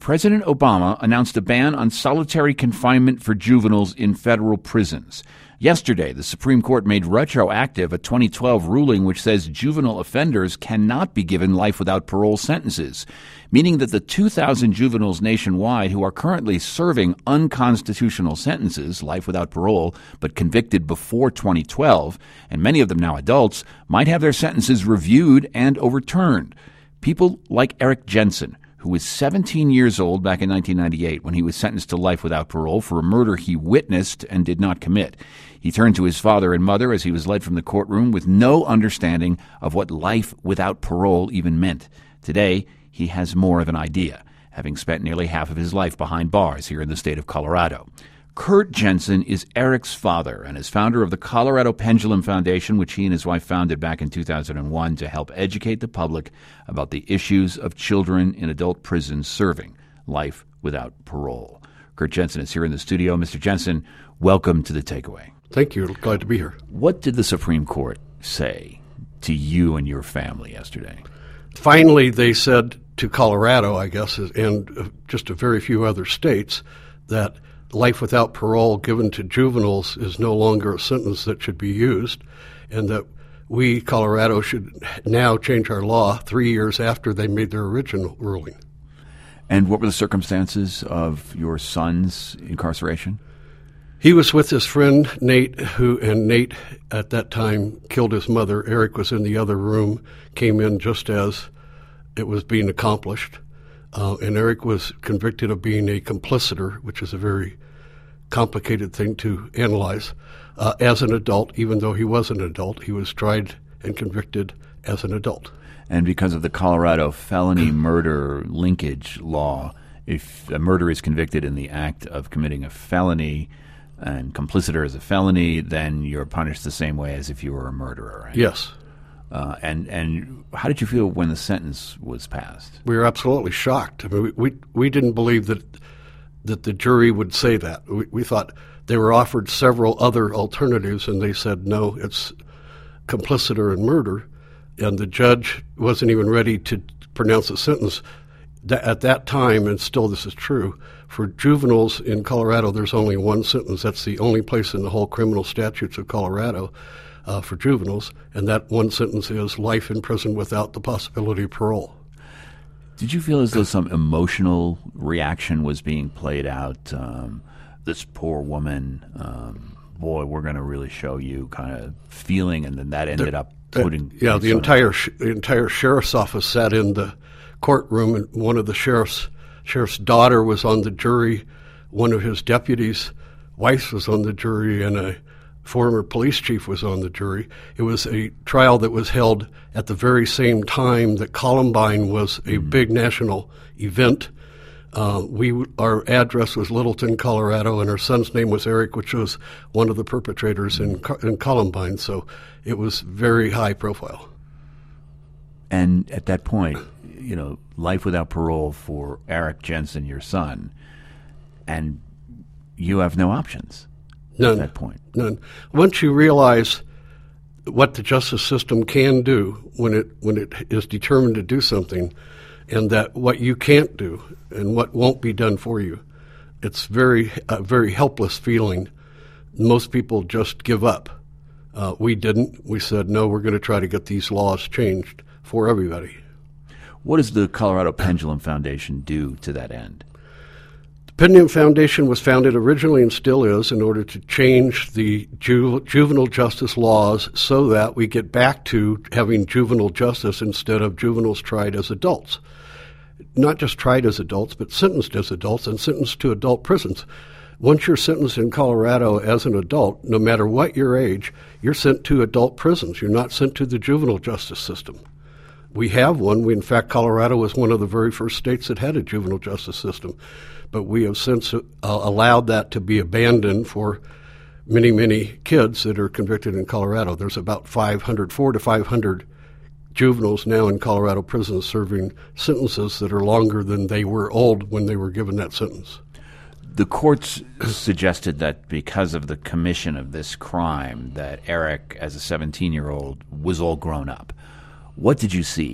President Obama announced a ban on solitary confinement for juveniles in federal prisons. Yesterday, the Supreme Court made retroactive a 2012 ruling which says juvenile offenders cannot be given life without parole sentences, meaning that the 2,000 juveniles nationwide who are currently serving unconstitutional sentences, life without parole, but convicted before 2012, and many of them now adults, might have their sentences reviewed and overturned. People like Eric Jensen, who was 17 years old back in 1998 when he was sentenced to life without parole for a murder he witnessed and did not commit. He turned to his father and mother as he was led from the courtroom with no understanding of what life without parole even meant. Today, he has more of an idea, having spent nearly half of his life behind bars here in the state of Colorado. Kurt Jensen is Eric's father and is founder of the Colorado Pendulum Foundation, which he and his wife founded back in 2001 to help educate the public about the issues of children in adult prisons serving life without parole. Kurt Jensen is here in the studio. Mr. Jensen, welcome to The Takeaway. Thank you. Glad to be here. What did the Supreme Court say to you and your family yesterday? Finally, they said to Colorado, I guess, and just a very few other states, that life without parole given to juveniles is no longer a sentence that should be used, and that we, Colorado, should now change our law 3 years after they made their original ruling. And what were the circumstances of your son's incarceration? He was with his friend, Nate, and Nate at that time killed his mother. Eric was in the other room, came in just as it was being accomplished. And Eric was convicted of being a complicitor, which is a very complicated thing to analyze. As an adult, even though he was an adult, he was tried and convicted as an adult. And because of the Colorado felony murder linkage law, if a murderer is convicted in the act of committing a felony and complicitor is a felony, then you're punished the same way as if you were a murderer, right? Yes. And how did you feel when the sentence was passed? We were absolutely shocked. I mean, we didn't believe that the jury would say that. We thought they were offered several other alternatives, and they said, no, it's complicitor and murder. And the judge wasn't even ready to pronounce a sentence. At that time, and still this is true, for juveniles in Colorado, there's only one sentence. That's the only place in the whole criminal statutes of Colorado for juveniles, and that one sentence is life in prison without the possibility of parole. Did you feel as though some emotional reaction was being played out? This poor woman, boy, we're going to really show you kind of feeling, and then that ended up putting... the entire sheriff's office sat in the courtroom, and one of the sheriff's daughter was on the jury, one of his deputies' wife was on the jury, and a former police chief was on the jury. It was a trial that was held at the very same time that Columbine was a big national event. Our address was Littleton, Colorado, and our son's name was Eric, which was one of the perpetrators in Columbine, so it was very high profile. And at that point, life without parole for Eric Jensen, your son, and you have no options. None. At that point. None. Once you realize what the justice system can do when it is determined to do something, and that what you can't do and what won't be done for you, it's a very helpless feeling. Most people just give up. We didn't. We said, no, we're going to try to get these laws changed for everybody. What does the Colorado Pendulum Foundation do to that end? The Pendulum Foundation was founded originally and still is in order to change the juvenile justice laws so that we get back to having juvenile justice instead of juveniles tried as adults. Not just tried as adults, but sentenced as adults and sentenced to adult prisons. Once you're sentenced in Colorado as an adult, no matter what your age, you're sent to adult prisons. You're not sent to the juvenile justice system. We have one. In fact, Colorado was one of the very first states that had a juvenile justice system. But we have since allowed that to be abandoned for many, many kids that are convicted in Colorado. There's about 400 to 500 juveniles now in Colorado prisons serving sentences that are longer than they were old when they were given that sentence. The courts suggested that because of the commission of this crime, that Eric, as a 17-year-old, was all grown up. What did you see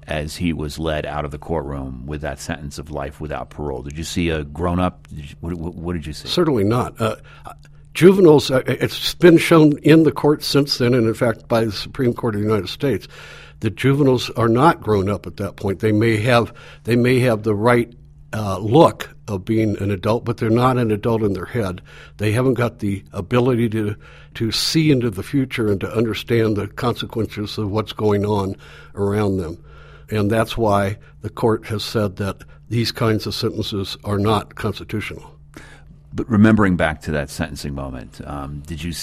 as he was led out of the courtroom with that sentence of life without parole? Did you see a grown-up? What did you see? Certainly not. Juveniles, it's been shown in the court since then, and in fact by the Supreme Court of the United States, that juveniles are not grown up at that point. They may have the right look of being an adult, but they're not an adult in their head. They haven't got the ability to see into the future and to understand the consequences of what's going on around them. And that's why the court has said that these kinds of sentences are not constitutional. But remembering back to that sentencing moment, did your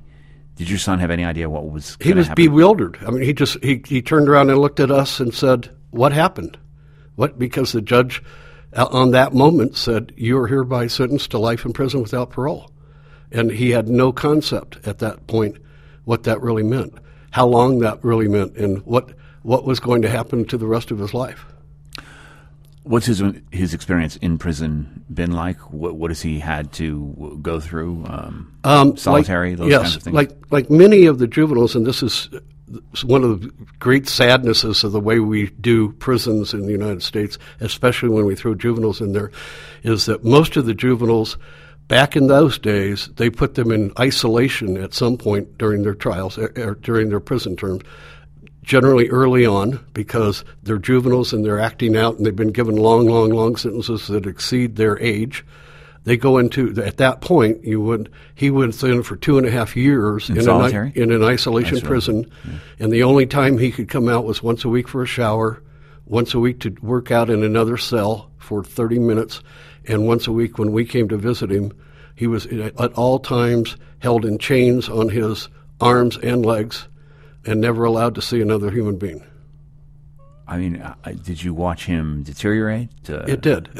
son have any idea what was going to happen? He was bewildered. I mean, he turned around and looked at us and said, "What happened?" Because the judge on that moment said, "You are hereby sentenced to life in prison without parole." And he had no concept at that point what that really meant, how long that really meant, and what was going to happen to the rest of his life. What's his experience in prison been like? What has he had to go through? Solitary, those kinds of things? Like many of the juveniles, and this is one of the great sadnesses of the way we do prisons in the United States, especially when we throw juveniles in there, is that most of the juveniles back in those days, they put them in isolation at some point during their trials or during their prison terms, generally early on, because they're juveniles and they're acting out and they've been given long sentences that exceed their age. They go into, at that point, he went in for 2.5 years in an isolation prison, and the only time he could come out was once a week for a shower, once a week to work out in another cell for 30 minutes, and once a week when we came to visit him, he was at all times held in chains on his arms and legs and never allowed to see another human being. I mean, did you watch him deteriorate? It did.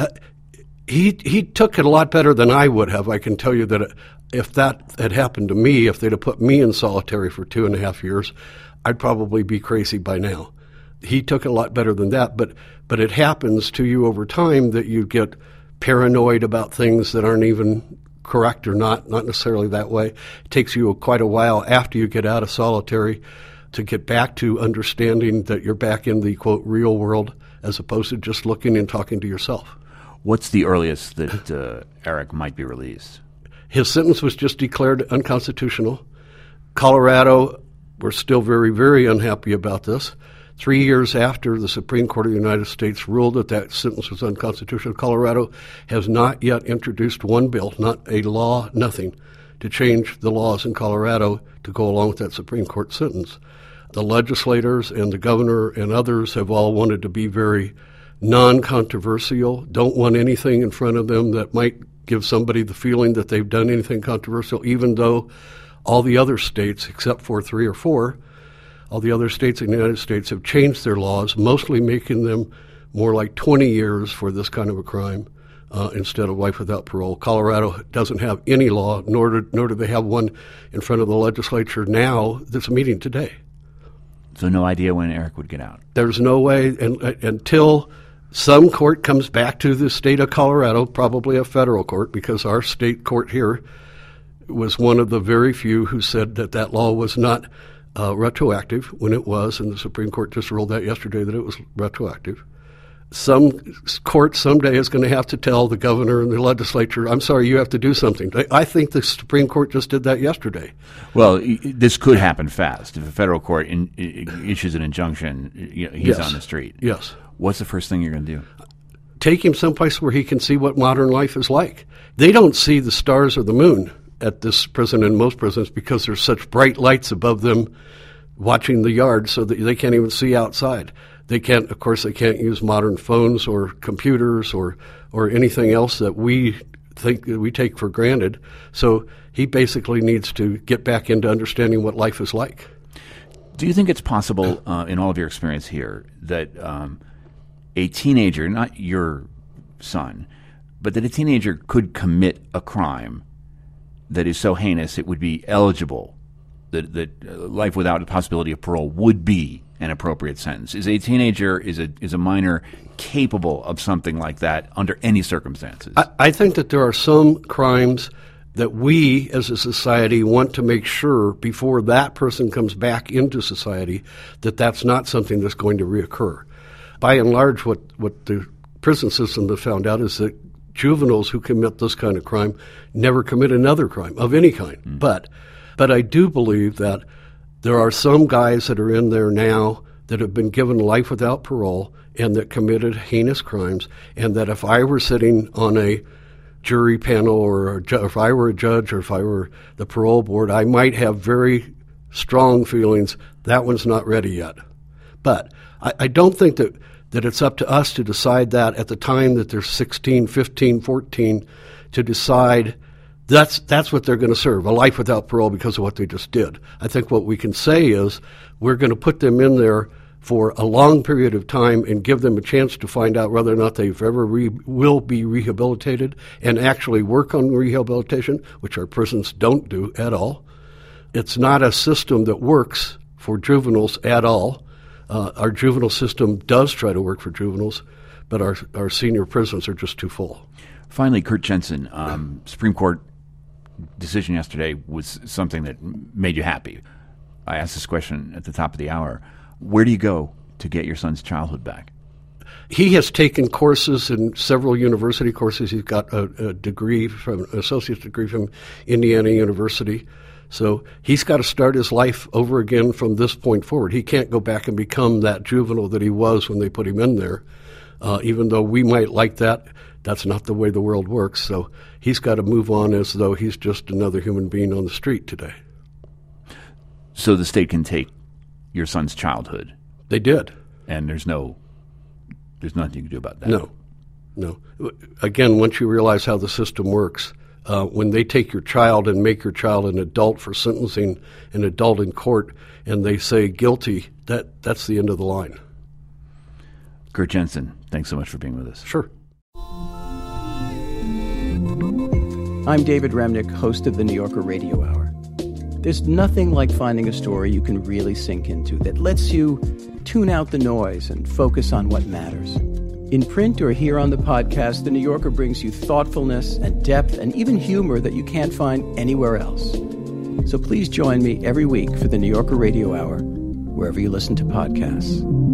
He took it a lot better than I would have. I can tell you that if that had happened to me, if they'd have put me in solitary for 2.5 years, I'd probably be crazy by now. He took it a lot better than that, but it happens to you over time that you get paranoid about things that aren't even correct or not necessarily that way. It takes you quite a while after you get out of solitary to get back to understanding that you're back in the, quote, real world as opposed to just looking and talking to yourself. What's the earliest that Eric might be released? His sentence was just declared unconstitutional. Colorado, we're still very, very unhappy about this. 3 years after the Supreme Court of the United States ruled that sentence was unconstitutional, Colorado has not yet introduced one bill, not a law, nothing, to change the laws in Colorado to go along with that Supreme Court sentence. The legislators and the governor and others have all wanted to be very non-controversial, don't want anything in front of them that might give somebody the feeling that they've done anything controversial, even though all the other states, except for 3 or 4, all the other states in the United States have changed their laws, mostly making them more like 20 years for this kind of a crime instead of life without parole. Colorado doesn't have any law, nor do they have one in front of the legislature now that's meeting today. So no idea when Eric would get out? There's no way until some court comes back to the state of Colorado, probably a federal court, because our state court here was one of the very few who said that law was not retroactive when it was, and the Supreme Court just ruled that yesterday that it was retroactive. Some court someday is going to have to tell the governor and the legislature, I'm sorry, you have to do something. I think the Supreme Court just did that yesterday. Well, this could happen fast. If a federal court issues an injunction, he's on the street. Yes. What's the first thing you're going to do? Take him someplace where he can see what modern life is like. They don't see the stars or the moon at this prison and most prisons because there's such bright lights above them watching the yard so that they can't even see outside. They can't use modern phones or computers or anything else that we take for granted. So he basically needs to get back into understanding what life is like. Do you think it's possible, in all of your experience here, that a teenager, not your son, but that a teenager could commit a crime that is so heinous it would be eligible, that life without a possibility of parole would be an appropriate sentence? Is a teenager, is a minor capable of something like that under any circumstances? I think that there are some crimes that we as a society want to make sure before that person comes back into society that that's not something that's going to reoccur. By and large, what the prison system has found out is that juveniles who commit this kind of crime never commit another crime of any kind. But I do believe that there are some guys that are in there now that have been given life without parole and that committed heinous crimes, and that if I were sitting on a jury panel or if I were a judge or if I were the parole board, I might have very strong feelings that one's not ready yet. But I don't think that it's up to us to decide that at the time that they're 16, 15, 14, to decide that's what they're going to serve, a life without parole because of what they just did. I think what we can say is we're going to put them in there for a long period of time and give them a chance to find out whether or not they've ever will be rehabilitated and actually work on rehabilitation, which our prisons don't do at all. It's not a system that works for juveniles at all. Our juvenile system does try to work for juveniles, but our senior prisons are just too full. Finally, Kurt Jensen, Supreme Court decision yesterday was something that made you happy. I asked this question at the top of the hour. Where do you go to get your son's childhood back? He has taken courses in several university courses. He's got a degree an associate's degree from Indiana University. So he's got to start his life over again from this point forward. He can't go back and become that juvenile that he was when they put him in there. Even though we might like that, that's not the way the world works. So he's got to move on as though he's just another human being on the street today. So the state can take your son's childhood. They did. And there's nothing you can do about that. No. Again, once you realize how the system works, when they take your child and make your child an adult for sentencing, an adult in court, and they say guilty, that's the end of the line. Kurt Jensen, thanks so much for being with us. Sure. I'm David Remnick, host of the New Yorker Radio Hour. There's nothing like finding a story you can really sink into that lets you tune out the noise and focus on what matters. In print or here on the podcast, The New Yorker brings you thoughtfulness and depth and even humor that you can't find anywhere else. So please join me every week for The New Yorker Radio Hour, wherever you listen to podcasts.